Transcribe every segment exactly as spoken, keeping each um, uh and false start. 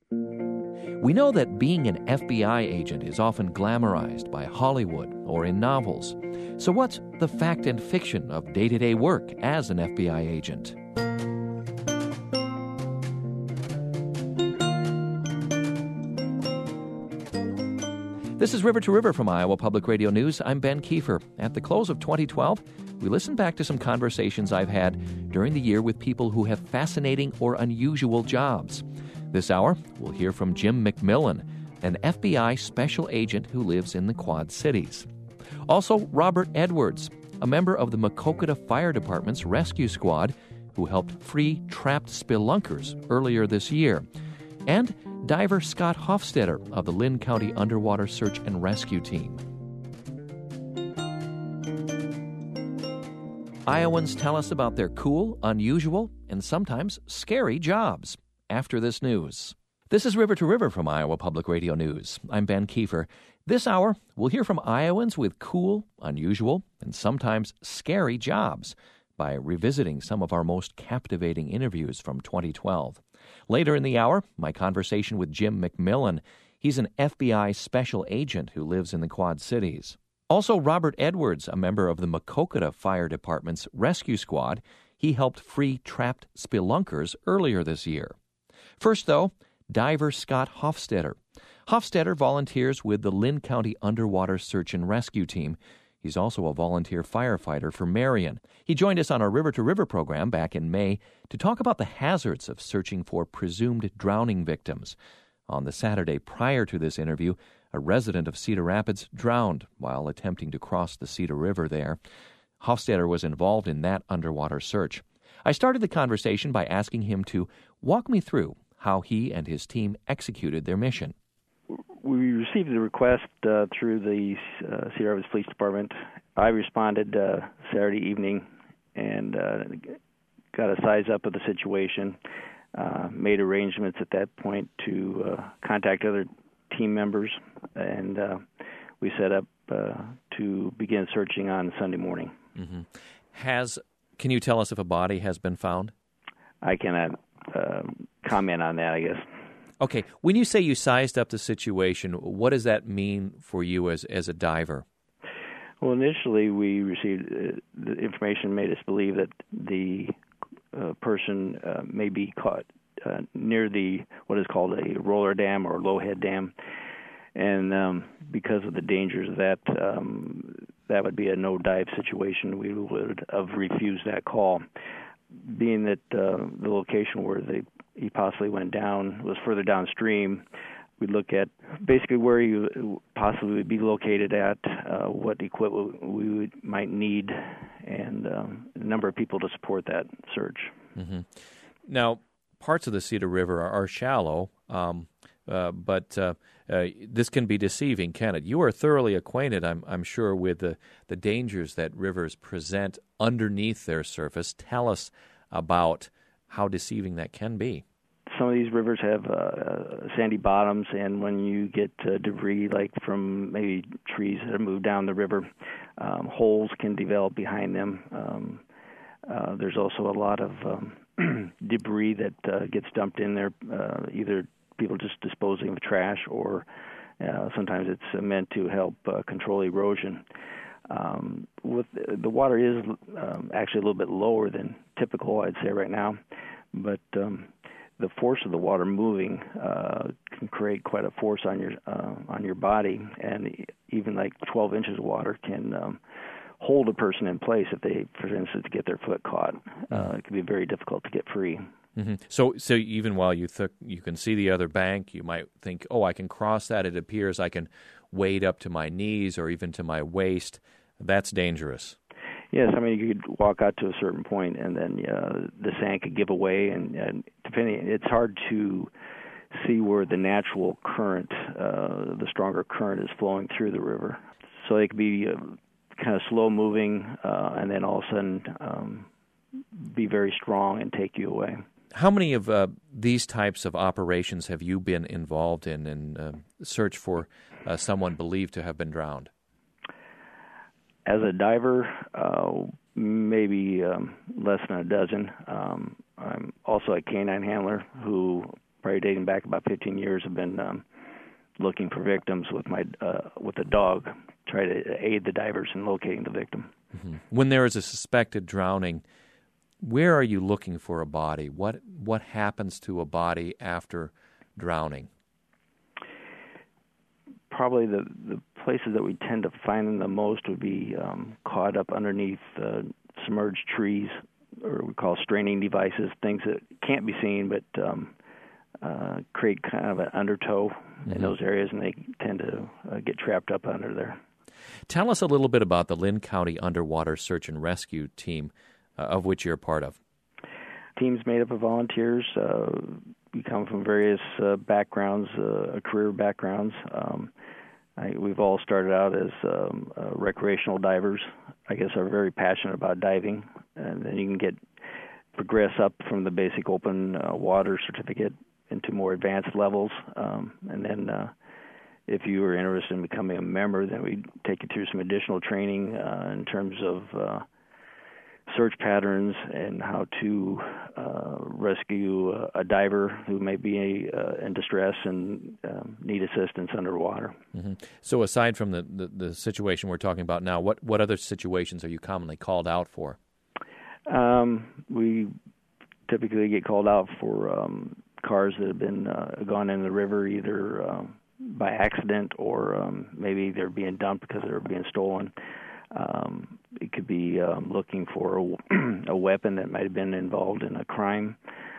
We know that being an F B I agent is often glamorized by Hollywood or in novels. So what's the fact and fiction of day-to-day work as an F B I agent? This is River to River from Iowa Public Radio News. I'm Ben Kiefer. At the close of twenty twelve, we listened back to some conversations I've had during the year with people who have fascinating or unusual jobs. This hour, we'll hear from Jim McMillan, an F B I special agent who lives in the Quad Cities. Also, Robert Edwards, a member of the Maquoketa Fire Department's rescue squad who helped free trapped spelunkers earlier this year. And diver Scott Hofstetter of the Linn County Underwater Search and Rescue Team. Iowans tell us about their cool, unusual, and sometimes scary jobs after this news. This is River to River from Iowa Public Radio News. I'm Ben Kiefer. This hour, we'll hear from Iowans with cool, unusual, and sometimes scary jobs by revisiting some of our most captivating interviews from twenty twelve. Later in the hour, my conversation with Jim McMillan. He's an F B I special agent who lives in the Quad Cities. Also, Robert Edwards, a member of the Maquoketa Fire Department's rescue squad. He helped free trapped spelunkers earlier this year. First, though, diver Scott Hofstetter. Hofstetter volunteers with the Linn County Underwater Search and Rescue Team. He's also a volunteer firefighter for Marion. He joined us on our River to River program back in May to talk about the hazards of searching for presumed drowning victims. On the Saturday prior to this interview, a resident of Cedar Rapids drowned while attempting to cross the Cedar River there. Hofstetter was involved in that underwater search. I started the conversation by asking him to walk me through how he and his team executed their mission. We received the request uh, through the uh, Cedar Rapids Police Department. I responded uh, Saturday evening and uh, got a size up of the situation, uh, made arrangements at that point to uh, contact other team members, and uh, we set up uh, to begin searching on Sunday morning. Mm-hmm. Has Can you tell us if a body has been found? I cannot uh, comment on that, I guess. Okay, when you say you sized up the situation, what does that mean for you as, as a diver? Well, initially we received uh, the information made us believe that the uh, person uh, may be caught uh, near the what is called a roller dam or low head dam, and um, because of the dangers of that, um, that would be a no dive situation. We would have refused that call, being that uh, the location where they he possibly went down was further downstream. We'd look at basically where he possibly would be located at, uh, what equipment we would, might need, and um, the number of people to support that search. Mm-hmm. Now, parts of the Cedar River are, are shallow, um, uh, but uh, uh, this can be deceiving, can it? You are thoroughly acquainted, I'm, I'm sure, with the, the dangers that rivers present underneath their surface. Tell us about how deceiving that can be. Some of these rivers have uh, sandy bottoms, and when you get uh, debris like from maybe trees that have moved down the river, um, holes can develop behind them. Um, uh, there's also a lot of um, debris that uh, gets dumped in there, uh, either people just disposing of trash or uh, sometimes it's meant to help uh, control erosion. Um, with the water is um, actually a little bit lower than typical, I'd say right now, but um, the force of the water moving uh, can create quite a force on your uh, on your body, and even like twelve inches of water can um, hold a person in place if they, for instance, get their foot caught. Uh, it can be very difficult to get free. Mm-hmm. So, so even while you th- you can see the other bank, you might think, "Oh, I can cross that. It appears I can wade up to my knees or even to my waist." That's dangerous. Yes, I mean, you could walk out to a certain point, and then uh, the sand could give away, and, and depending, it's hard to see where the natural current, uh, the stronger current, is flowing through the river. So they could be uh, kind of slow moving, uh, and then all of a sudden um, be very strong and take you away. How many of uh, these types of operations have you been involved in in uh, search for uh, someone believed to have been drowned? As a diver, uh, maybe um, less than a dozen. Um, I'm also a canine handler who probably dating back about fifteen years, have been um, looking for victims with my uh, with a dog, try to aid the divers in locating the victim. Mm-hmm. When there is a suspected drowning, where are you looking for a body? What what happens to a body after drowning? Probably the, the places that we tend to find them the most would be um, caught up underneath uh, submerged trees, or we call straining devices, things that can't be seen but um, uh, create kind of an undertow mm-hmm. in those areas, and they tend to uh, get trapped up under there. Tell us a little bit about the Linn County Underwater Search and Rescue Team, uh, of which you're part of. Team's made up of volunteers. Uh, we come from various uh, backgrounds, uh, career backgrounds. Um, I, we've all started out as um, uh, recreational divers. I guess are very passionate about diving, and then you can get progress up from the basic open uh, water certificate into more advanced levels, um, and then uh, if you are interested in becoming a member, then we take you through some additional training uh, in terms of uh, search patterns and how to uh, rescue a, a diver who may be uh, in distress and um, need assistance underwater. Mm-hmm. So aside from the, the, the situation we're talking about now, what, what other situations are you commonly called out for? Um, we typically get called out for um, cars that have been uh, gone in the river either um, by accident or um, maybe they're being dumped because they're being stolen. Um, it could be um, looking for a, a weapon that might have been involved in a crime.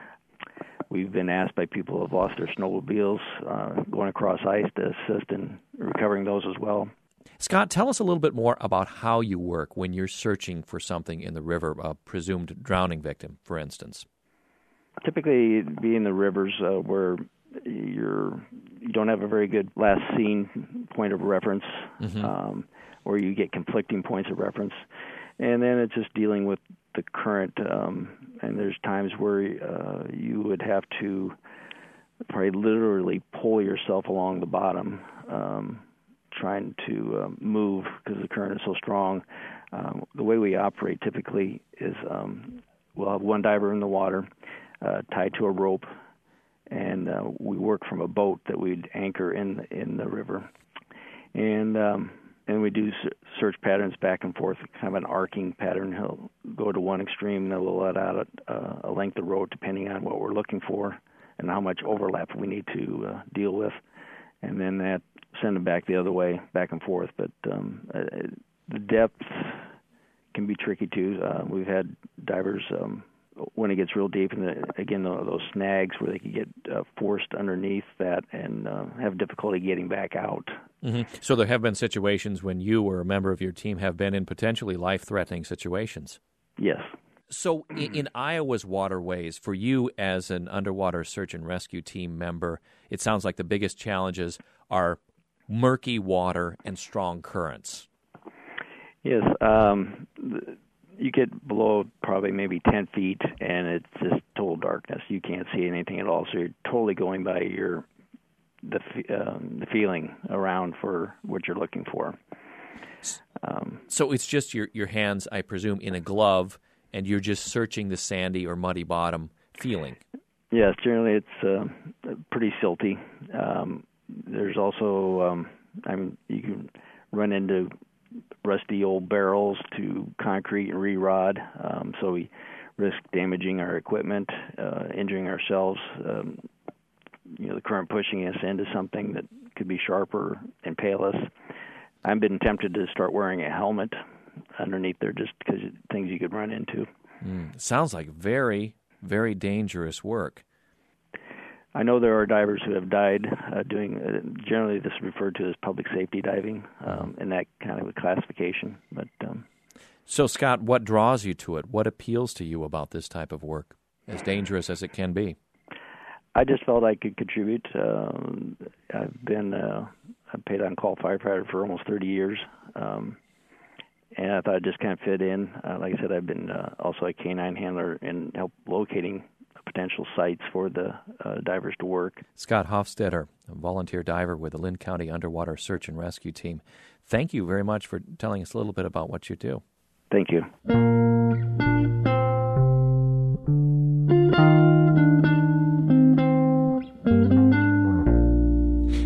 We've been asked by people who have lost their snowmobiles uh, going across ice to assist in recovering those as well. Scott, tell us a little bit more about how you work when you're searching for something in the river, a presumed drowning victim, for instance. Typically, it'd be in the rivers uh, where you're you don't have a very good last seen point of reference. Mm-hmm. Um, or you get conflicting points of reference. And then it's just dealing with the current, um, and there's times where uh, you would have to probably literally pull yourself along the bottom, um, trying to uh, move because the current is so strong. Um, the way we operate typically is um, we'll have one diver in the water uh, tied to a rope, and uh, we work from a boat that we'd anchor in, in the river. And um, And we do search patterns back and forth, kind of an arcing pattern. He'll go to one extreme, and then we'll let out a, a length of road depending on what we're looking for and how much overlap we need to uh, deal with. And then that send him back the other way, back and forth. But um, uh, the depth can be tricky, too. Uh, we've had divers, um, when it gets real deep, and the, again, those snags where they can get uh, forced underneath that and uh, have difficulty getting back out. Mm-hmm. So there have been situations when you or a member of your team have been in potentially life-threatening situations. Yes. So in, in Iowa's waterways, for you as an underwater search and rescue team member, it sounds like the biggest challenges are murky water and strong currents. Yes. Um, you get below probably maybe ten feet, and it's just total darkness. You can't see anything at all, so you're totally going by your the um, the feeling around for what you're looking for. Um, so it's just your, your hands, I presume, in a glove, and you're just searching the sandy or muddy bottom feeling. Yes, generally it's uh, pretty silty. Um, there's also, um, I mean, you can run into rusty old barrels to concrete and re-rod, um, so we risk damaging our equipment, uh, injuring ourselves. Um, you know, the current pushing us into something that could be sharper, impale us. I've been tempted to start wearing a helmet underneath there just because things you could run into. Mm, sounds like very, very dangerous work. I know there are divers who have died uh, doing, uh, generally this is referred to as public safety diving, um, in that kind of a classification. But um, So, Scott, what draws you to it? What appeals to you about this type of work, as dangerous as it can be? I just felt I could contribute. Um, I've been uh, a paid-on-call firefighter for almost thirty years, um, and I thought it just kind of fit in. Uh, like I said, I've been uh, also a canine handler and help locating potential sites for the uh, divers to work. Scott Hofstetter, a volunteer diver with the Linn County Underwater Search and Rescue Team. Thank you very much for telling us a little bit about what you do. Thank you.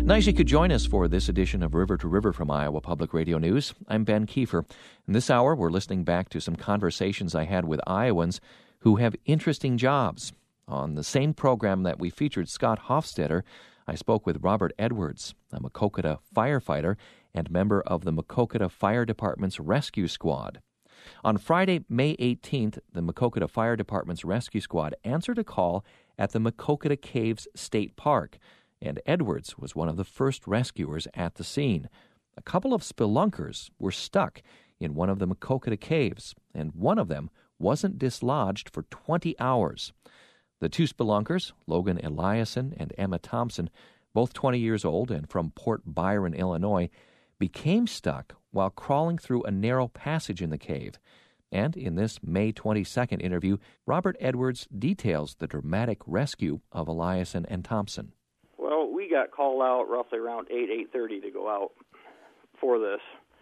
Nice you could join us for this edition of River to River from Iowa Public Radio News. I'm Ben Kiefer. In this hour, we're listening back to some conversations I had with Iowans who have interesting jobs. On the same program that we featured Scott Hofstetter, I spoke with Robert Edwards, a Maquoketa firefighter and member of the Maquoketa Fire Department's Rescue Squad. On Friday, May eighteenth, the Maquoketa Fire Department's Rescue Squad answered a call at the Maquoketa Caves State Park, and Edwards was one of the first rescuers at the scene. A couple of spelunkers were stuck in one of the Maquoketa caves, and one of them wasn't dislodged for twenty hours. The two spelunkers, Logan Eliason and Emma Thompson, both twenty years old and from Port Byron, Illinois, became stuck while crawling through a narrow passage in the cave. And in this May twenty-second interview, Robert Edwards details the dramatic rescue of Eliason and Thompson. Well, we got called out roughly around eight, eight thirty to go out for this.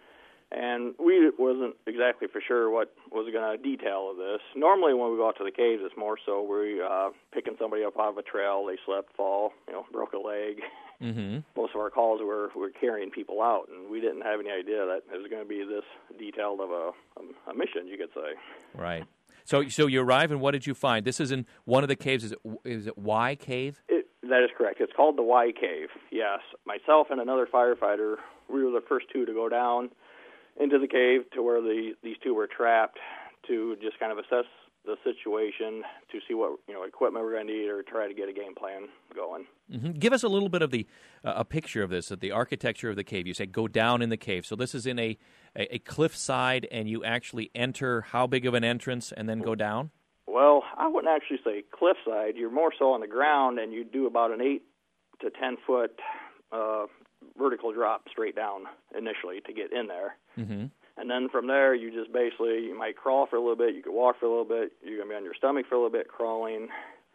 And we wasn't exactly for sure what was going to detail of this. Normally when we go out to the caves, it's more so we're uh, picking somebody up out of a trail, they slipped, fall, you know, broke a leg. Mm-hmm. Most of our calls were, were carrying people out, and we didn't have any idea that it was going to be this detailed of a, a, a mission, you could say. Right. So so you arrive, and what did you find? This is in one of the caves. Is it, is it Y Cave? It, that is correct. It's called the Y Cave, yes. Myself and another firefighter, we were the first two to go down into the cave to where the these two were trapped to just kind of assess the situation, to see what you know equipment we're going to need, or try to get a game plan going. Mm-hmm. Give us a little bit of the uh, a picture of this, of the architecture of the cave. You say go down in the cave. So this is in a, a, a cliffside, and you actually enter how big of an entrance and then go down? Well, I wouldn't actually say cliffside. You're more so on the ground, and you do about an eight to ten foot uh, vertical drop straight down initially to get in there. Mm-hmm. And then from there, you just basically, you might crawl for a little bit, you could walk for a little bit, you're going to be on your stomach for a little bit crawling.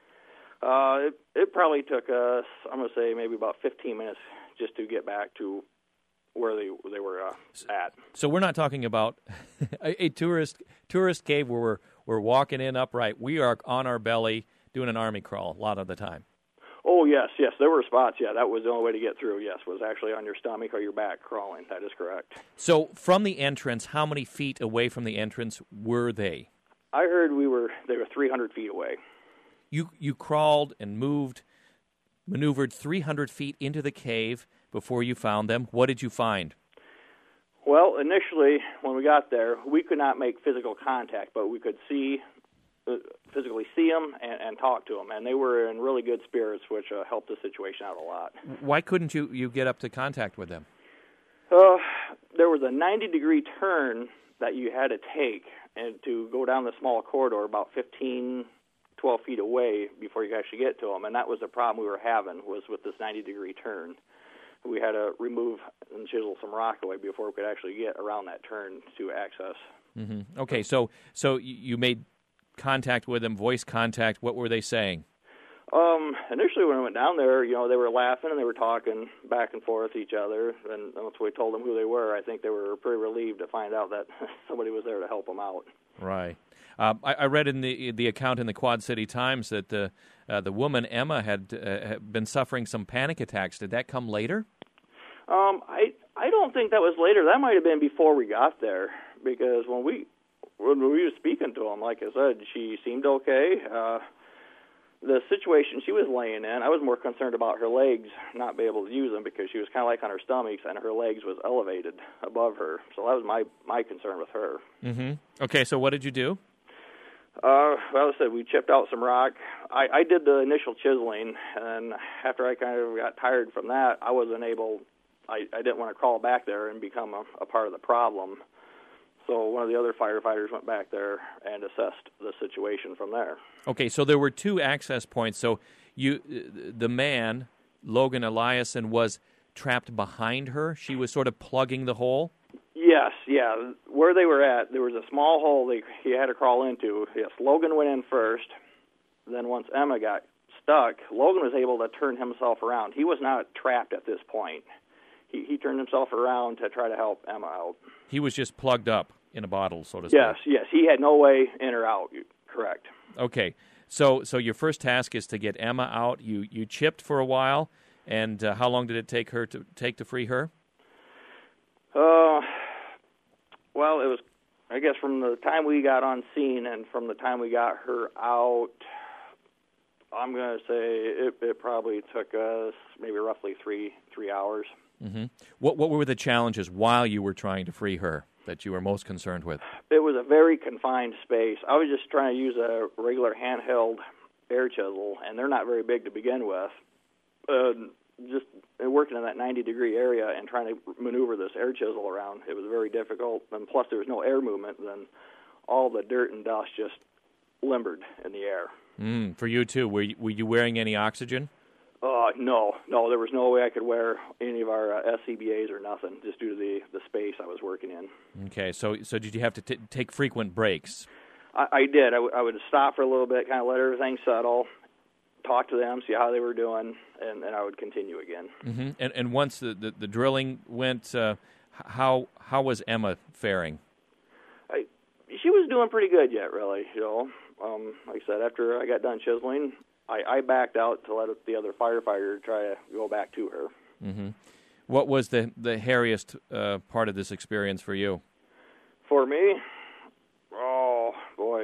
Uh, it, it probably took us, I'm going to say, maybe about fifteen minutes just to get back to where they they were uh, at. So we're not talking about a, a tourist tourist cave where we're, we're walking in upright. We are on our belly doing an army crawl a lot of the time. Oh, yes, yes. There were spots, yeah. That was the only way to get through, yes, was actually on your stomach or your back crawling. That is correct. So from the entrance, how many feet away from the entrance were they? I heard we were they were three hundred feet away. You you crawled and moved, maneuvered three hundred feet into the cave before you found them. What did you find? Well, initially, when we got there, we could not make physical contact, but we could see uh, physically see them and, and talk to them, and they were in really good spirits, which uh, helped the situation out a lot. Why couldn't you, you get up to contact with them? Uh, there was a ninety-degree turn that you had to take and to go down the small corridor about fifteen, twelve feet away before you actually get to them, and that was the problem we were having, was with this ninety-degree turn. We had to remove and chisel some rock away before we could actually get around that turn to access. Mm-hmm. Okay, so so you made contact with them, voice contact. What were they saying? Um, initially, when I went down there, you know, they were laughing and they were talking back and forth each other. And once we told them who they were, I think they were pretty relieved to find out that somebody was there to help them out. Right. Uh, I, I read in the the account in the Quad City Times that the uh, the woman Emma had, uh, had been suffering some panic attacks. Did that come later? Um, I I don't think that was later. That might have been before we got there, because when we when we were speaking to them, like I said, she seemed okay. Uh, the situation she was laying in, I was more concerned about her legs not being able to use them, because she was kind of like on her stomach, and her legs was elevated above her. So that was my, my concern with her. Mm-hmm. Okay, so what did you do? Uh, well, I said we chipped out some rock. I, I did the initial chiseling, and after I kind of got tired from that, I wasn't able, I, I didn't want to crawl back there and become a, a part of the problem. So one of the other firefighters went back there and assessed the situation from there. Okay, so there were two access points. So you, the man, Logan Eliason, was trapped behind her. She was sort of plugging the hole? Yes, yeah. Where they were at, there was a small hole they, he had to crawl into. Yes, Logan went in first. Then once Emma got stuck, Logan was able to turn himself around. He was not trapped at this point. He, he turned himself around to try to help Emma out. He was just plugged up in a bottle, so to speak. Yes, yes. He had no way in or out. Correct. Okay. So so your first task is to get Emma out. You you chipped for a while. And uh, how long did it take her to take to free her? Uh, well, it was, I guess, from the time we got on scene and from the time we got her out, I'm going to say it, it probably took us maybe roughly three three hours. Mm-hmm. What what were the challenges while you were trying to free her that you were most concerned with? It was a very confined space. I was just trying to use a regular handheld air chisel, and they're not very big to begin with. Uh, just working in that ninety degree area and trying to maneuver this air chisel around, it was very difficult. And plus, there was no air movement. Then all the dirt and dust just limbered in the air. Mm, for you too. Were you, were you wearing any oxygen? Uh, no, no. There was no way I could wear any of our uh, S C B As or nothing, just due to the, the space I was working in. Okay, so so did you have to t- take frequent breaks? I, I did. I, w- I would stop for a little bit, kind of let everything settle, talk to them, see how they were doing, and then I would continue again. Mm-hmm. And and once the, the, the drilling went, uh, how how was Emma faring? I, she was doing pretty good yet, really. You know, um, like I said, after I got done chiseling, I, I backed out to let the other firefighter try to go back to her. Mm-hmm. What was the the hairiest uh, part of this experience for you? For me, oh boy.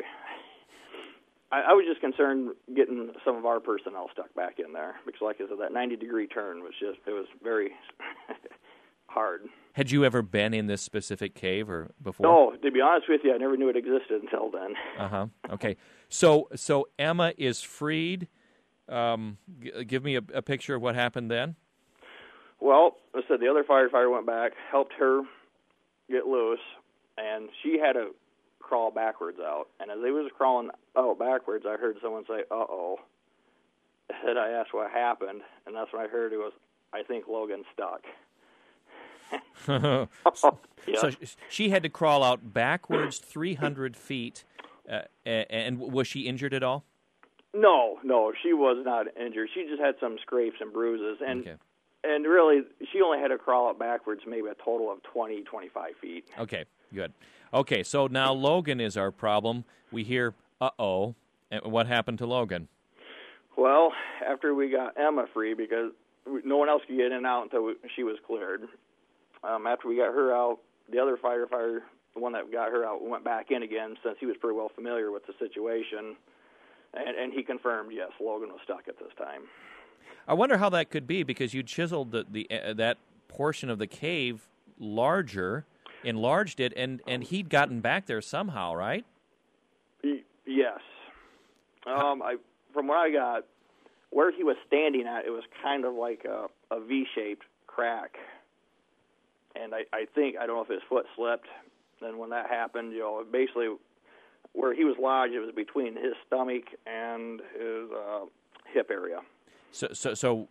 I, I was just concerned getting some of our personnel stuck back in there because, like I said, that ninety degree turn was just, it was very hard. Had you ever been in this specific cave or before? No, to be honest with you, I never knew it existed until then. Uh-huh. Okay. So so Emma is freed. Um, g- give me a, a picture of what happened then. Well, I said the other firefighter went back, helped her get loose, and she had to crawl backwards out. And as they was crawling out backwards, I heard someone say, uh-oh. And I asked what happened, and that's when I heard it was, I think Logan's stuck. so, yeah. so she had to crawl out backwards three hundred feet, uh, and was she injured at all? No, no, she was not injured. She just had some scrapes and bruises, and okay. and really, she only had to crawl out backwards maybe a total of twenty, twenty-five feet. Okay, good. Okay, so now Logan is our problem. We hear, uh-oh. And what happened to Logan? Well, after we got Emma free, because no one else could get in and out until we, she was cleared, um, after we got her out, the other firefighter, the one that got her out, went back in again since he was pretty well familiar with the situation, and, and he confirmed, yes, Logan was stuck at this time. I wonder how that could be, because you chiseled the, the uh, that portion of the cave larger, enlarged it, and, and he'd gotten back there somehow, right? Y- yes. Um, I from what I got, where he was standing at, it was kind of like a, a V-shaped crack. And I, I think, I don't know if his foot slipped. Then when that happened, you know, basically where he was lodged, it was between his stomach and his uh, hip area. So, so, so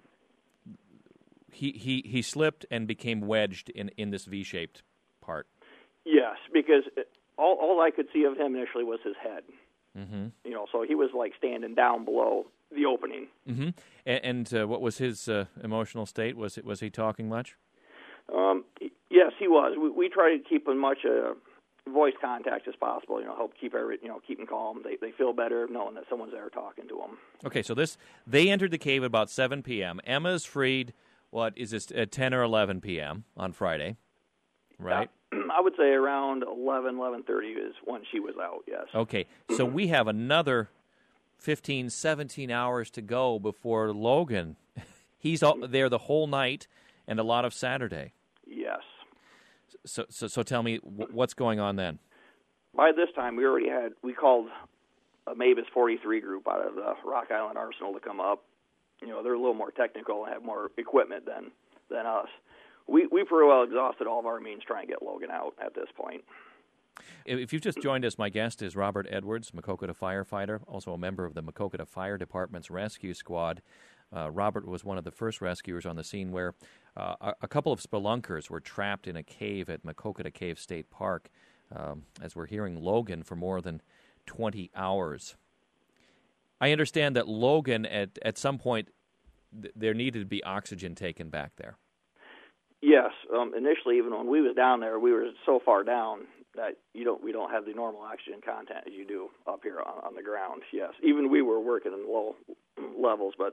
he he he slipped and became wedged in, in this V-shaped part. Yes, because it, all all I could see of him initially was his head. Mm-hmm. You know, so he was like standing down below the opening. Mm-hmm. And, and uh, what was his uh, emotional state? Was it was he talking much? Um, yes, he was. We, we try to keep as much uh, voice contact as possible. You know, help keep every, you know, keep them calm. They they feel better knowing that someone's there talking to them. Okay, so this they entered the cave at about seven p.m. Emma's freed. What is this? At ten or eleven p.m. on Friday, right? Uh, I would say around eleven, eleven thirty is when she was out. Yes. Okay, so we have another fifteen, seventeen hours to go before Logan. He's all, there the whole night and a lot of Saturday. Yes. So, so, so tell me, what's going on then? By this time, we already had, we called a Mavis forty-three group out of the Rock Island Arsenal to come up. You know, they're a little more technical and have more equipment than, than us. We we pretty well exhausted all of our means trying to get Logan out at this point. If you've just joined us, my guest is Robert Edwards, Maquoketa firefighter, also a member of the Maquoketa Fire Department's rescue squad. Uh, Robert was one of the first rescuers on the scene where uh, a, a couple of spelunkers were trapped in a cave at Maquoketa Cave State Park, um, as we're hearing Logan for more than twenty hours. I understand that Logan, at, at some point, th- there needed to be oxygen taken back there. Yes, um, initially, even when we was down there, we were so far down that you don't we don't have the normal oxygen content as you do up here on, on the ground. Yes, even we were working in low levels, but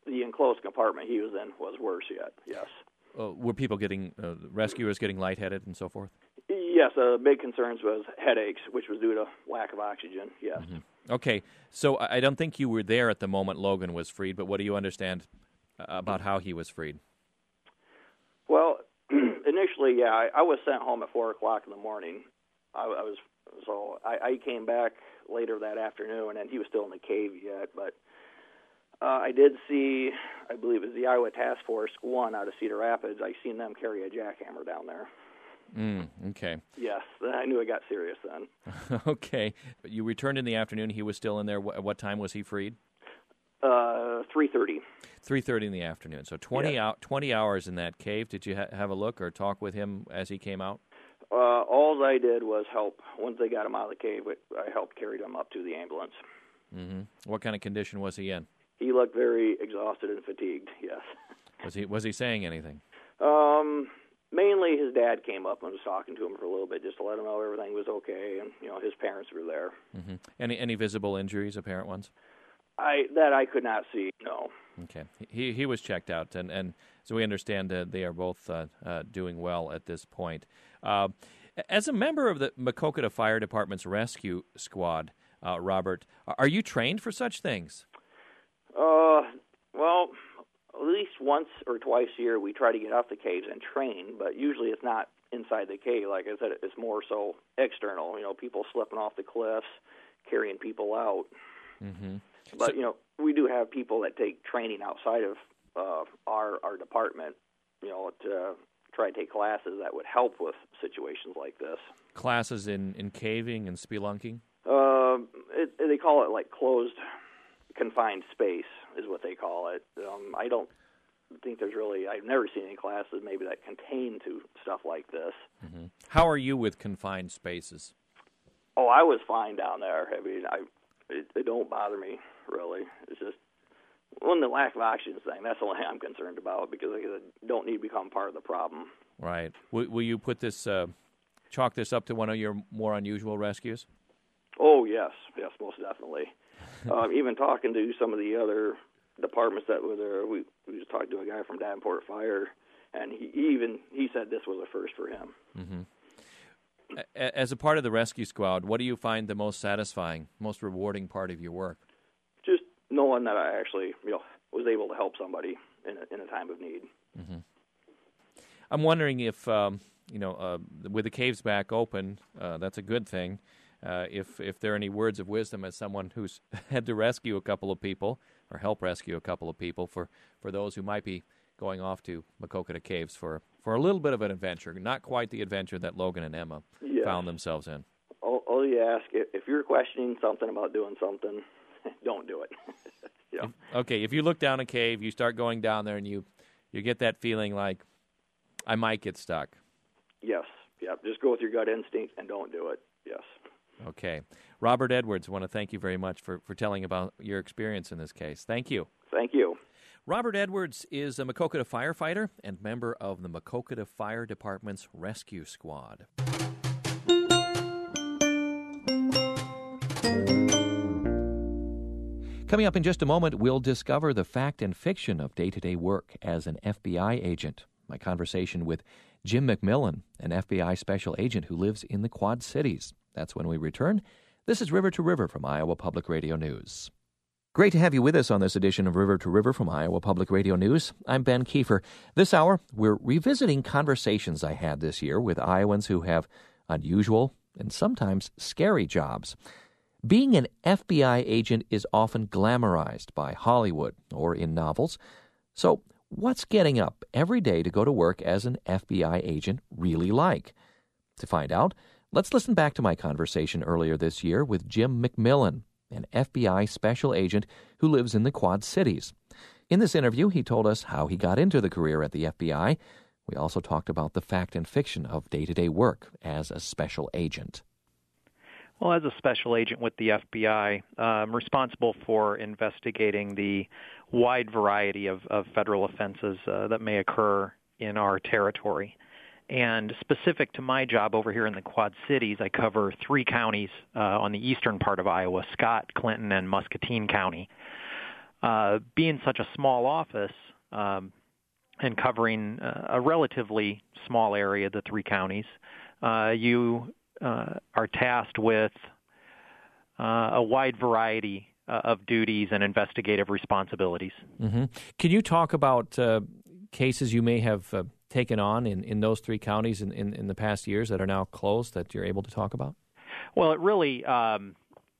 the enclosed compartment he was in was worse yet, yes. Uh, were people getting, uh, rescuers getting lightheaded and so forth? Yes, uh, big concerns was headaches, which was due to lack of oxygen, yes. Mm-hmm. Okay, so I don't think you were there at the moment Logan was freed, but what do you understand about how he was freed? Well, initially, yeah, I, I was sent home at four o'clock in the morning. I, I was so I, I came back later that afternoon, and he was still in the cave yet. But uh, I did see, I believe it was the Iowa Task Force One out of Cedar Rapids. I seen them carry a jackhammer down there. Mm, okay. Yes, I knew it got serious then. Okay, you returned in the afternoon. He was still in there. What, what time was he freed? Uh, three thirty. Three thirty in the afternoon. So twenty yes. out, twenty hours in that cave. Did you ha- have a look or talk with him as he came out? Uh, all I did was help. Once they got him out of the cave, I helped carry him up to the ambulance. Mm-hmm. What kind of condition was he in? He looked very exhausted and fatigued. Yes. Was he Was he saying anything? Um, mainly his dad came up and was talking to him for a little bit, just to let him know everything was okay, and you know his parents were there. Mm-hmm. Any Any visible injuries, apparent ones? I that I could not see. No. Okay. He he was checked out, and, and so we understand that they are both uh, uh, doing well at this point. Uh, as a member of the Maquoketa Fire Department's rescue squad, uh, Robert, are you trained for such things? Uh, well, at least once or twice a year we try to get out the caves and train, but usually it's not inside the cave. Like I said, it's more so external. You know, people slipping off the cliffs, carrying people out. Mm-hmm. But, so, you know, we do have people that take training outside of uh, our our department, you know, to try to take classes that would help with situations like this. Classes in, in caving and spelunking? Uh, it, they call it, like, closed, confined space is what they call it. Um, I don't think there's really, I've never seen any classes maybe that contain to stuff like this. Mm-hmm. How are you with confined spaces? Oh, I was fine down there. I mean, I it, it don't bother me, really. It's just, well, the lack of oxygen thing, that's the only thing I'm concerned about, because I don't need to become part of the problem. Right. Will, will you put this, uh, chalk this up to one of your more unusual rescues? Oh, yes. Yes, most definitely. uh, even talking to some of the other departments that were there, we, we was talking to a guy from Davenport Fire, and he even, he said this was a first for him. Mm-hmm. As a part of the rescue squad, what do you find the most satisfying, most rewarding part of your work? Just knowing that I actually, you know, was able to help somebody in a, in a time of need. Mm-hmm. I'm wondering if, um, you know, uh, with the caves back open, uh, that's a good thing. Uh, if if there are any words of wisdom as someone who's had to rescue a couple of people or help rescue a couple of people for, for those who might be going off to Maquoketa Caves for, for a little bit of an adventure, not quite the adventure that Logan and Emma yes. found themselves in. All, all you ask, if you're questioning something about doing something, don't do it. you know? if, okay, if you look down a cave, you start going down there, and you, you get that feeling like, I might get stuck. Yes, yeah. Just go with your gut instinct and don't do it, yes. Okay. Robert Edwards, I want to thank you very much for, for telling about your experience in this case. Thank you. Thank you. Robert Edwards is a Maquoketa firefighter and member of the Maquoketa Fire Department's Rescue Squad. Coming up in just a moment, we'll discover the fact and fiction of day-to-day work as an F B I agent. My conversation with Jim McMillan, an F B I special agent who lives in the Quad Cities. That's when we return. This is River to River from Iowa Public Radio News. Great to have you with us on this edition of River to River from Iowa Public Radio News. I'm Ben Kiefer. This hour, we're revisiting conversations I had this year with Iowans who have unusual and sometimes scary jobs. Being an F B I agent is often glamorized by Hollywood or in novels. So, what's getting up every day to go to work as an F B I agent really like? To find out, let's listen back to my conversation earlier this year with Jim McMillan, an F B I special agent who lives in the Quad Cities. In this interview, he told us how he got into the career at the F B I. We also talked about the fact and fiction of day-to-day work as a special agent. Well, as a special agent with the F B I, I'm responsible for investigating the wide variety of, of federal offenses uh, that may occur in our territory. And specific to my job over here in the Quad Cities, I cover three counties uh, on the eastern part of Iowa, Scott, Clinton, and Muscatine County. uh, being such a small office um, and covering uh, a relatively small area, the three counties, uh, you uh, are tasked with uh, a wide variety uh, of duties and investigative responsibilities. Mm-hmm. Can you talk about uh, cases you may have uh, taken on in, in those three counties in, in, in the past years that are now closed that you're able to talk about? Well, it really, um,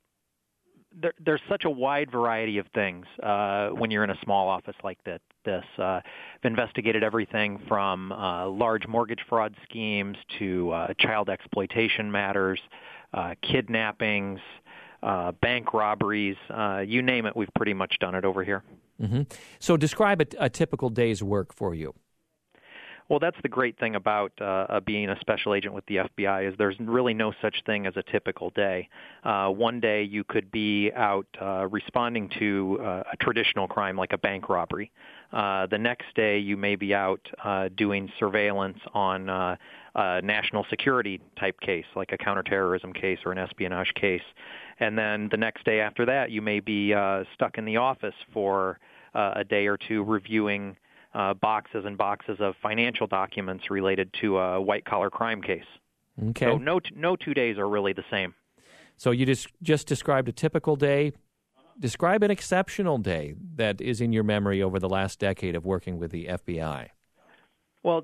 there, there's such a wide variety of things uh, when you're in a small office like that. This uh, I've investigated everything from uh, large mortgage fraud schemes to uh, child exploitation matters, uh, kidnappings, uh, bank robberies, uh, you name it, we've pretty much done it over here. Mm-hmm. So describe a, a typical day's work for you. Well, that's the great thing about uh, being a special agent with the F B I is there's really no such thing as a typical day. Uh, one day you could be out uh, responding to uh, a traditional crime like a bank robbery. Uh, the next day you may be out uh, doing surveillance on uh, a national security type case like a counterterrorism case or an espionage case. And then the next day after that you may be uh, stuck in the office for uh, a day or two reviewing Uh, boxes and boxes of financial documents related to a white-collar crime case. Okay. So no, t- no two days are really the same. So you just just described a typical day. Describe an exceptional day that is in your memory over the last decade of working with the F B I. Well,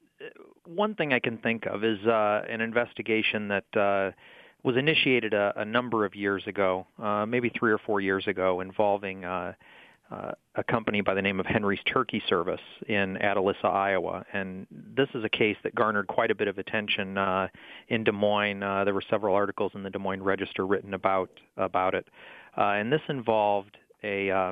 one thing I can think of is uh, an investigation that uh, was initiated a, a number of years ago, uh, maybe three or four years ago, involving uh, Uh, a company by the name of Henry's Turkey Service in Atalissa, Iowa. And this is a case that garnered quite a bit of attention uh, in Des Moines. Uh, there were several articles in the Des Moines Register written about about it. Uh, and this involved a uh,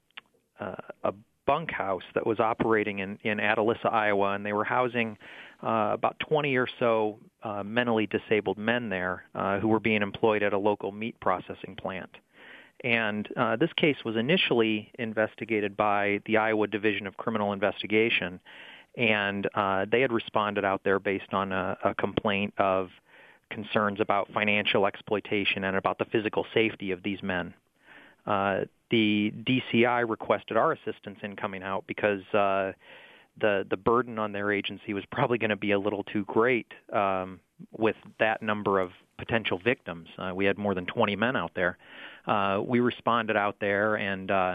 uh, a bunkhouse that was operating in, in Atalissa, Iowa, and they were housing uh, about twenty or so uh, mentally disabled men there uh, who were being employed at a local meat processing plant. And uh, this case was initially investigated by the Iowa Division of Criminal Investigation, and uh, they had responded out there based on a, a complaint of concerns about financial exploitation and about the physical safety of these men. Uh, the D C I requested our assistance in coming out because uh, the the burden on their agency was probably going to be a little too great um, with that number of potential victims. Uh, we had more than twenty men out there. Uh, we responded out there and uh,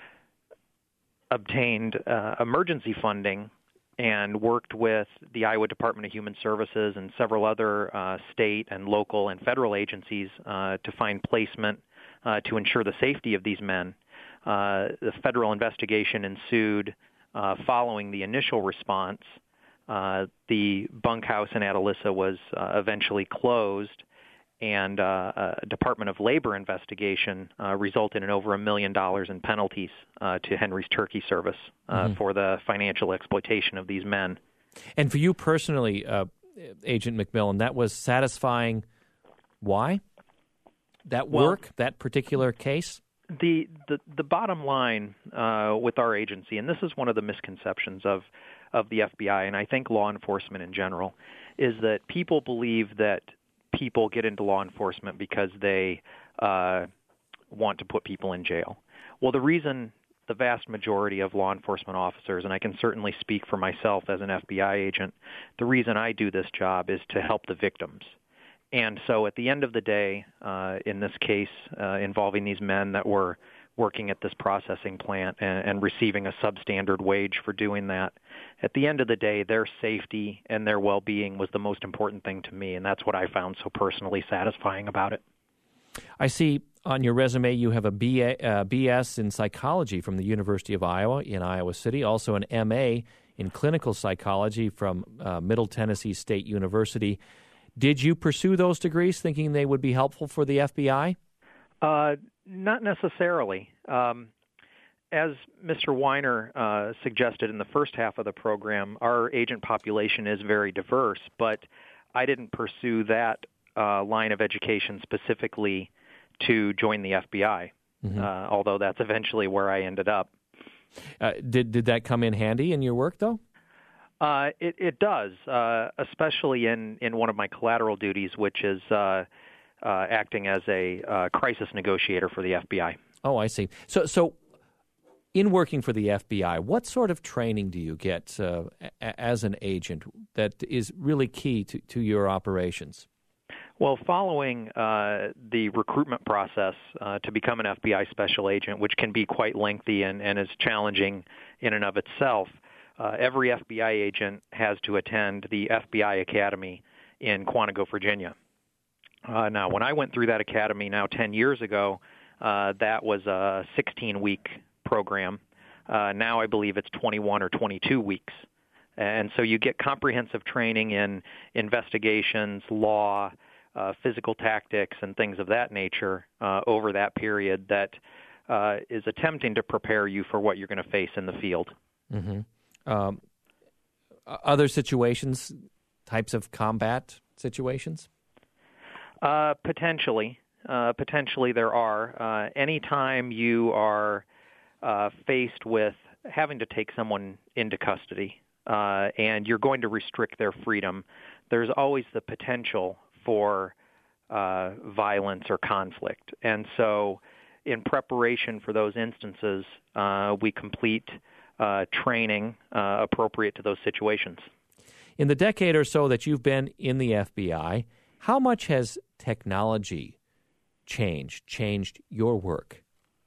obtained uh, emergency funding and worked with the Iowa Department of Human Services and several other uh, state and local and federal agencies uh, to find placement uh, to ensure the safety of these men. Uh, the federal investigation ensued uh, following the initial response. Uh, the bunkhouse in Atalissa was uh, eventually closed, and uh, a Department of Labor investigation uh, resulted in over a million dollars in penalties uh, to Henry's Turkey Service uh, mm-hmm. for the financial exploitation of these men. And for you personally, uh, Agent McMillan, that was satisfying. Why? That work, well, that particular case? The, the, the bottom line uh, with our agency, and this is one of the misconceptions of, of the F B I, and I think law enforcement in general, is that people believe that people get into law enforcement because they uh, want to put people in jail. Well, the reason the vast majority of law enforcement officers, and I can certainly speak for myself as an F B I agent, the reason I do this job is to help the victims. And so at the end of the day, uh, in this case uh, involving these men that were working at this processing plant and, and receiving a substandard wage for doing that, at the end of the day, their safety and their well-being was the most important thing to me, and that's what I found so personally satisfying about it. I see on your resume you have a B A, uh, B S in psychology from the University of Iowa in Iowa City, also an M A in clinical psychology from uh, Middle Tennessee State University. Did you pursue those degrees thinking they would be helpful for the F B I? Uh, not necessarily. Um, as Mister Weiner uh, suggested in the first half of the program, our agent population is very diverse, but I didn't pursue that uh, line of education specifically to join the F B I, mm-hmm. uh, although that's eventually where I ended up. Uh, did did that come in handy in your work, though? Uh, it, it does, uh, especially in, in one of my collateral duties, which is uh, uh, acting as a uh, crisis negotiator for the F B I. Oh, I see. So, so in working for the F B I, what sort of training do you get uh, a- as an agent that is really key to, to your operations? Well, following uh, the recruitment process uh, to become an F B I special agent, which can be quite lengthy and, and is challenging in and of itself, uh, every F B I agent has to attend the F B I Academy in Quantico, Virginia. Uh, now, when I went through that academy now ten years ago, uh, that was a sixteen-week program. Uh, now I believe it's twenty-one or twenty-two weeks. And so you get comprehensive training in investigations, law, uh, physical tactics, and things of that nature uh, over that period that uh, is attempting to prepare you for what you're going to face in the field. Mm-hmm. Um, other situations, types of combat situations? Uh, potentially. Uh, potentially there are. Uh, anytime you are uh, faced with having to take someone into custody, Uh, and you're going to restrict their freedom, there's always the potential for uh, violence or conflict. And so in preparation for those instances, uh, we complete uh, training uh, appropriate to those situations. In the decade or so that you've been in the F B I, how much has technology changed, changed your work?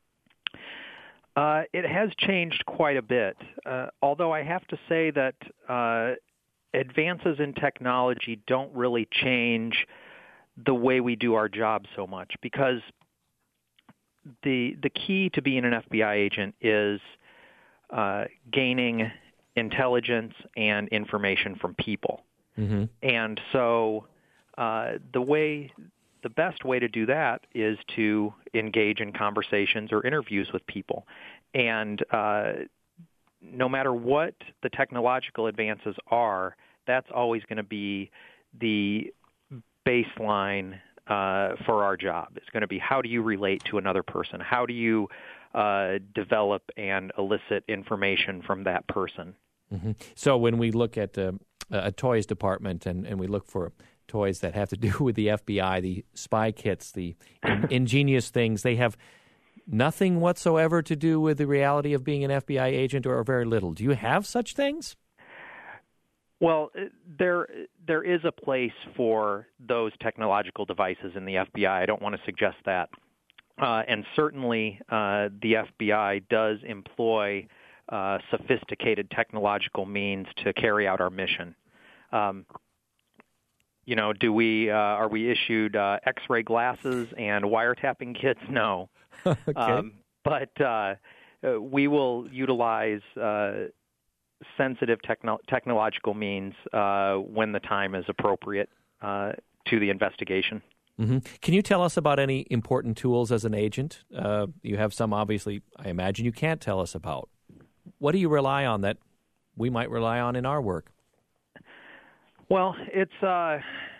Uh, it has changed quite a bit, uh, although I have to say that uh, advances in technology don't really change the way we do our job so much, because the the key to being an F B I agent is uh, gaining intelligence and information from people. Mm-hmm. And so uh, the way... The best way to do that is to engage in conversations or interviews with people. And uh, no matter what the technological advances are, that's always going to be the baseline uh, for our job. It's going to be, how do you relate to another person? How do you uh, develop and elicit information from that person? Mm-hmm. So when we look at uh, a toys department and, and we look for toys that have to do with the F B I, the spy kits, the in, ingenious things, they have nothing whatsoever to do with the reality of being an F B I agent, or very little. Do you have such things? Well, there there is a place for those technological devices in the F B I. I don't want to suggest that. Uh, and certainly uh, the F B I does employ uh, sophisticated technological means to carry out our mission. Um, You know, do we uh, are we issued uh, X-ray glasses and wiretapping kits? No, okay. um, but uh, we will utilize uh, sensitive techno- technological means uh, when the time is appropriate uh, to the investigation. Mm-hmm. Can you tell us about any important tools as an agent? Uh, you have some, obviously, I imagine you can't tell us about. What do you rely on that we might rely on in our work? Well, it's uh,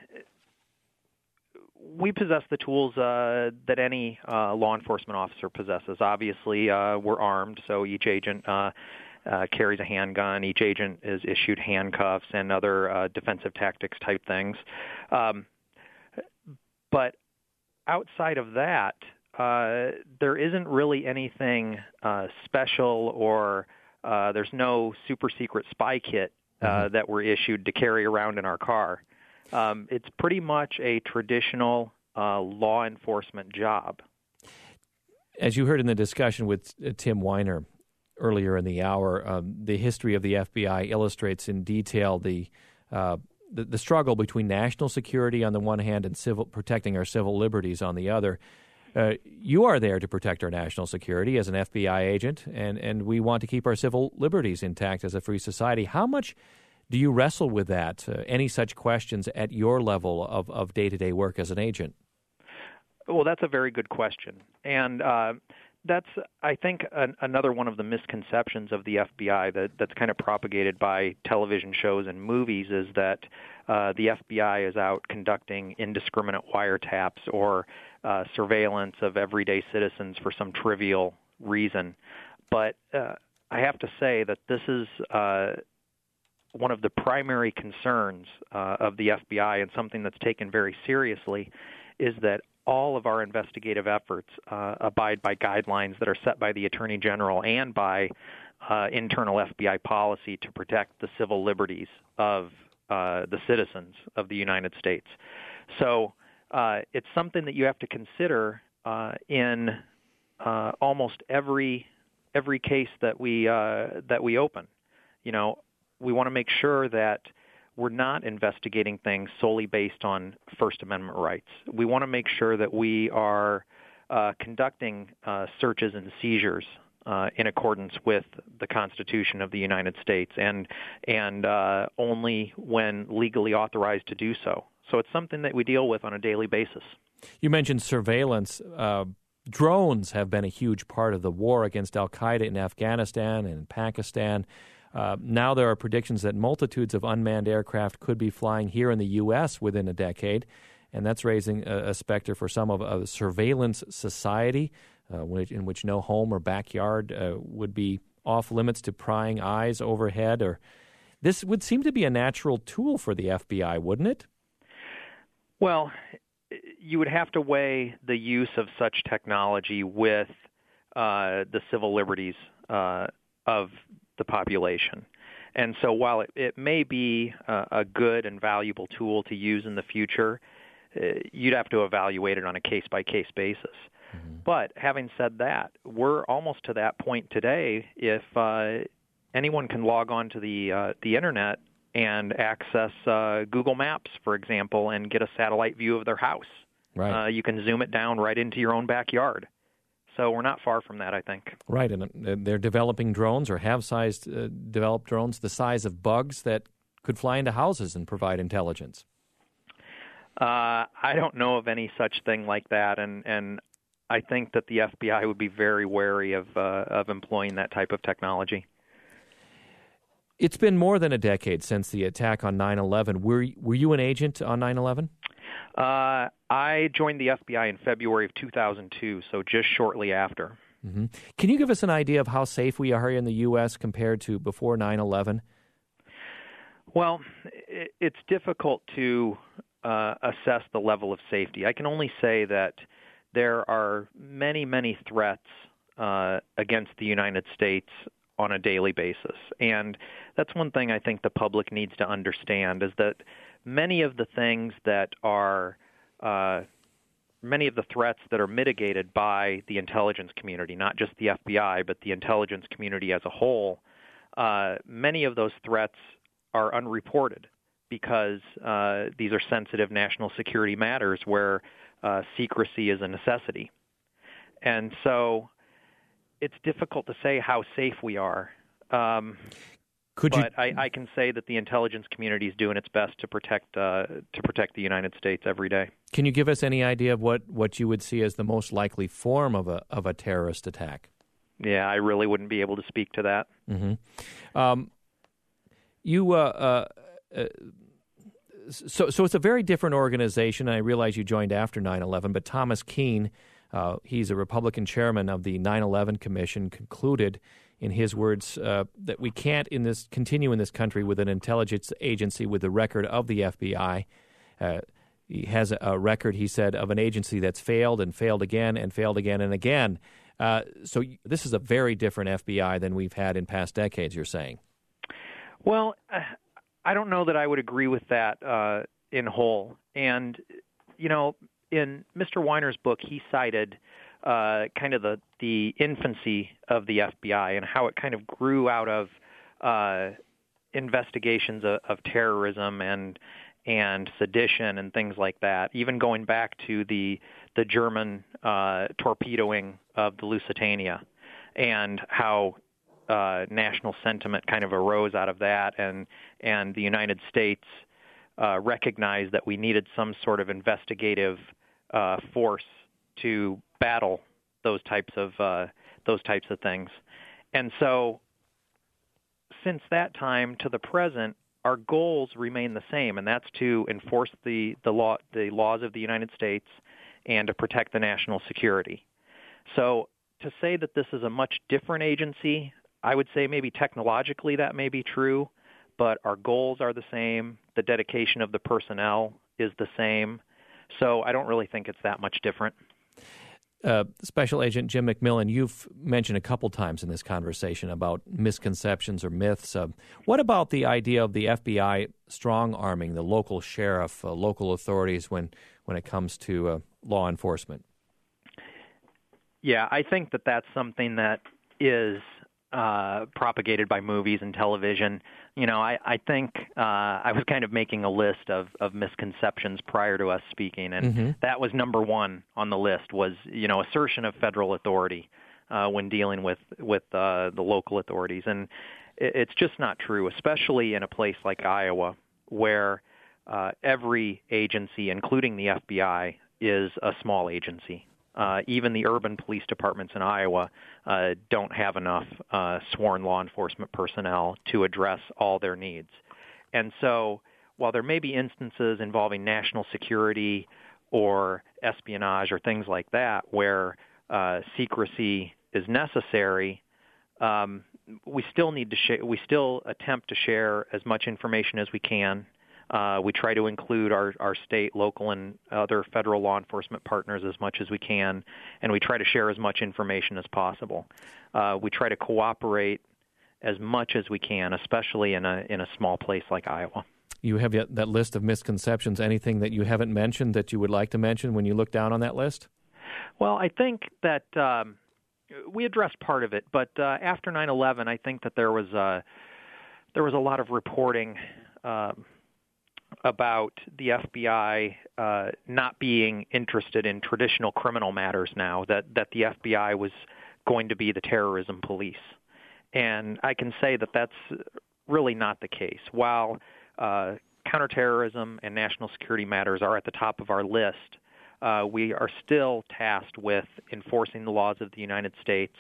we possess the tools uh, that any uh, law enforcement officer possesses. Obviously, uh, we're armed, so each agent uh, uh, carries a handgun. Each agent is issued handcuffs and other uh, defensive tactics type things. Um, but outside of that, uh, there isn't really anything uh, special, or uh, there's no super secret spy kit Uh, mm-hmm. that we're issued to carry around in our car. Um, it's pretty much a traditional uh, law enforcement job. As you heard in the discussion with uh, Tim Weiner earlier in the hour, um, the history of the F B I illustrates in detail the, uh, the the struggle between national security on the one hand and civil protecting our civil liberties on the other. Uh, you are there to protect our national security as an F B I agent, and, and we want to keep our civil liberties intact as a free society. How much do you wrestle with that, uh, any such questions at your level of, of day-to-day work as an agent? Well, that's a very good question. And uh, that's, I think, an, another one of the misconceptions of the F B I that, that's kind of propagated by television shows and movies, is that uh, the F B I is out conducting indiscriminate wiretaps or uh, surveillance of everyday citizens for some trivial reason. But uh, I have to say that this is uh, one of the primary concerns uh, of the F B I, and something that's taken very seriously, is that all of our investigative efforts uh, abide by guidelines that are set by the Attorney General and by uh, internal F B I policy to protect the civil liberties of uh, the citizens of the United States. So uh, it's something that you have to consider uh, in uh, almost every every case that we uh, that we open. You know, we want to make sure that we're not investigating things solely based on First Amendment rights. We want to make sure that we are uh, conducting uh, searches and seizures uh, in accordance with the Constitution of the United States, and and uh, only when legally authorized to do so. So it's something that we deal with on a daily basis. You mentioned surveillance. Uh, drones have been a huge part of the war against al-Qaeda in Afghanistan and in Pakistan. Uh, now there are predictions that multitudes of unmanned aircraft could be flying here in the U S within a decade, and that's raising a, a specter for some of a surveillance society uh, which, in which no home or backyard uh, would be off limits to prying eyes overhead. Or this would seem to be a natural tool for the F B I, wouldn't it? Well, you would have to weigh the use of such technology with uh, the civil liberties uh, of the population. And so while it, it may be uh, a good and valuable tool to use in the future, uh, you'd have to evaluate it on a case-by-case basis. Mm-hmm. But having said that, we're almost to that point today. If uh, anyone can log on to the uh, the Internet and access uh, Google Maps, for example, and get a satellite view of their house, right. uh, you can zoom it down right into your own backyard. So we're not far from that, I think. Right, and they're developing drones or have sized uh, developed drones the size of bugs that could fly into houses and provide intelligence. Uh, I don't know of any such thing like that, and, and I think that the F B I would be very wary of uh, of employing that type of technology. It's been more than a decade since the attack on nine eleven. Were, were you an agent on nine eleven? Uh, I joined the F B I in February of two thousand two, so just shortly after. Mm-hmm. Can you give us an idea of how safe we are here in the U S compared to before nine eleven? Well, it's difficult to uh, assess the level of safety. I can only say that there are many, many threats uh, against the United States on a daily basis. And that's one thing I think the public needs to understand, is that many of the things that are, uh, many of the threats that are mitigated by the intelligence community, not just the F B I, but the intelligence community as a whole, uh, many of those threats are unreported because uh, these are sensitive national security matters where uh, secrecy is a necessity. And so it's difficult to say how safe we are. Um, Could but you... I, I can say that the intelligence community is doing its best to protect uh, to protect the United States every day. Can you give us any idea of what, what you would see as the most likely form of a of a terrorist attack? Yeah, I really wouldn't be able to speak to that. Mm-hmm. Um, you uh, uh, uh, so so it's a very different organization. And I realize you joined after nine eleven, but Thomas Kean, uh, he's a Republican chairman of the nine eleven Commission, concluded, in his words, uh, that we can't in this continue in this country with an intelligence agency with the record of the F B I. Uh, he has a, a record, he said, of an agency that's failed and failed again and failed again and again. Uh, so this is a very different F B I than we've had in past decades, you're saying. Well, I don't know that I would agree with that uh, in whole. And, you know, in Mister Weiner's book, he cited uh, kind of the, the infancy of the F B I and how it kind of grew out of uh, investigations of, of terrorism and and sedition and things like that, even going back to the the German uh, torpedoing of the Lusitania and how uh, national sentiment kind of arose out of that, and and the United States uh, recognized that we needed some sort of investigative uh, force to battle those types of uh, those types of things. And so since that time to the present, our goals remain the same, and that's to enforce the, the law the laws of the United States and to protect the national security. So to say that this is a much different agency, I would say maybe technologically that may be true, but our goals are the same. The dedication of the personnel is the same. So I don't really think it's that much different. Uh, Special Agent Jim McMillan, you've mentioned a couple times in this conversation about misconceptions or myths. Uh, what about the idea of the F B I strong-arming the local sheriff, uh, local authorities when, when it comes to uh, law enforcement? Yeah, I think that that's something that is uh, propagated by movies and television. You know, I, I think uh, I was kind of making a list of, of misconceptions prior to us speaking, and mm-hmm. that was number one on the list was, you know, assertion of federal authority uh, when dealing with, with uh, the local authorities. And it, it's just not true, especially in a place like Iowa where uh, every agency, including the F B I, is a small agency. Uh, even the urban police departments in Iowa uh, don't have enough uh, sworn law enforcement personnel to address all their needs. And so while there may be instances involving national security or espionage or things like that where uh, secrecy is necessary, um, we still need to sh- we still attempt to share as much information as we can. Uh, we try to include our, our state, local, and other federal law enforcement partners as much as we can, and we try to share as much information as possible. Uh, we try to cooperate as much as we can, especially in a in a small place like Iowa. You have that list of misconceptions. Anything that you haven't mentioned that you would like to mention when you look down on that list? Well, I think that um, we addressed part of it, but uh, after nine eleven, I think that there was uh, there was a lot of reporting Uh, about the F B I uh, not being interested in traditional criminal matters now, that, that the F B I was going to be the terrorism police. And I can say that that's really not the case. While uh, counterterrorism and national security matters are at the top of our list, uh, we are still tasked with enforcing the laws of the United States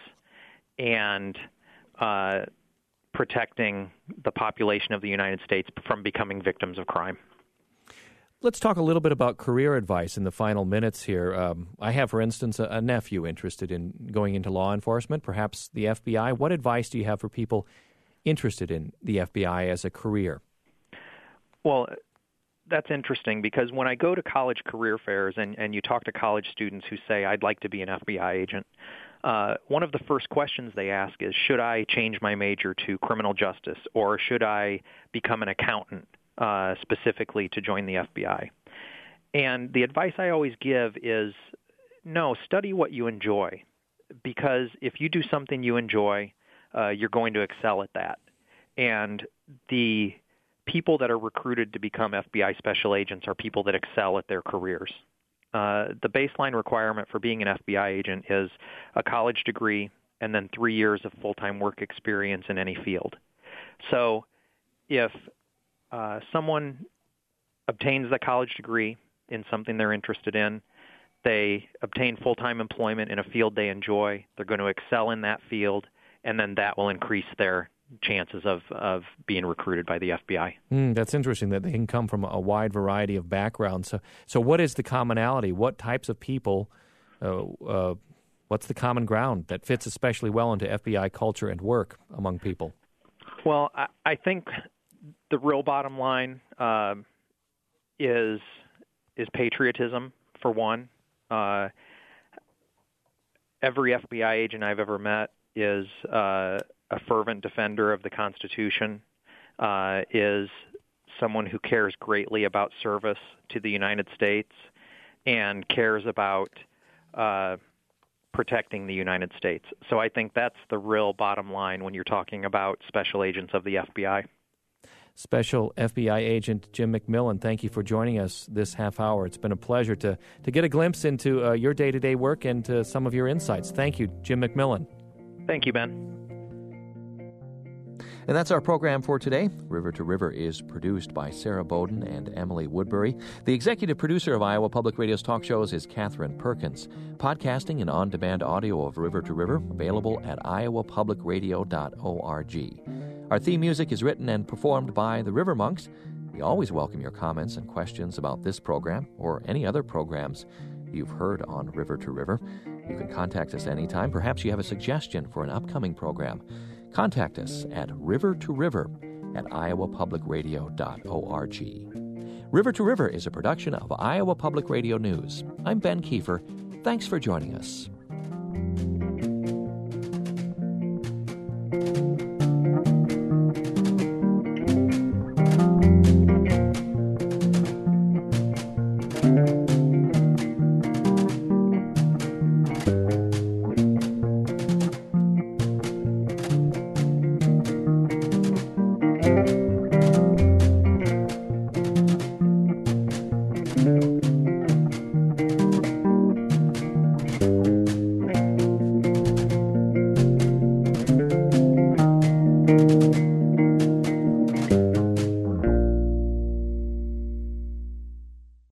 and uh, protecting the population of the United States from becoming victims of crime. Let's talk a little bit about career advice in the final minutes here. Um, I have, for instance, a, a nephew interested in going into law enforcement, perhaps the F B I. What advice do you have for people interested in the F B I as a career? Well, that's interesting because when I go to college career fairs and, and you talk to college students who say, I'd like to be an F B I agent, Uh, one of the first questions they ask is, should I change my major to criminal justice, or should I become an accountant uh, specifically to join the F B I? And the advice I always give is, no, study what you enjoy, because if you do something you enjoy, uh, you're going to excel at that. And the people that are recruited to become F B I special agents are people that excel at their careers. Uh, the baseline requirement for being an F B I agent is a college degree and then three years of full-time work experience in any field. So if uh, someone obtains the college degree in something they're interested in, they obtain full-time employment in a field they enjoy, they're going to excel in that field, and then that will increase their chances of, of being recruited by the F B I. Mm, that's interesting that they can come from a wide variety of backgrounds. So, so what is the commonality? What types of people, uh, uh, what's the common ground that fits especially well into F B I culture and work among people? Well, I, I think the real bottom line uh, is is patriotism, for one. Uh, every F B I agent I've ever met is uh, a fervent defender of the Constitution, uh, is someone who cares greatly about service to the United States and cares about uh, protecting the United States. So I think that's the real bottom line when you're talking about special agents of the F B I. Special F B I agent Jim McMillan, thank you for joining us this half hour. It's been a pleasure to, to get a glimpse into uh, your day-to-day work and to some of your insights. Thank you, Jim McMillan. Thank you, Ben. And that's our program for today. River to River is produced by Sarah Bowden and Emily Woodbury. The executive producer of Iowa Public Radio's talk shows is Catherine Perkins. Podcasting and on-demand audio of River to River available at iowa public radio dot org. Our theme music is written and performed by the River Monks. We always welcome your comments and questions about this program or any other programs you've heard on River to River. You can contact us anytime. Perhaps you have a suggestion for an upcoming program. Contact us at river to river at iowa public radio dot org. River to River is a production of Iowa Public Radio News. I'm Ben Kiefer. Thanks for joining us.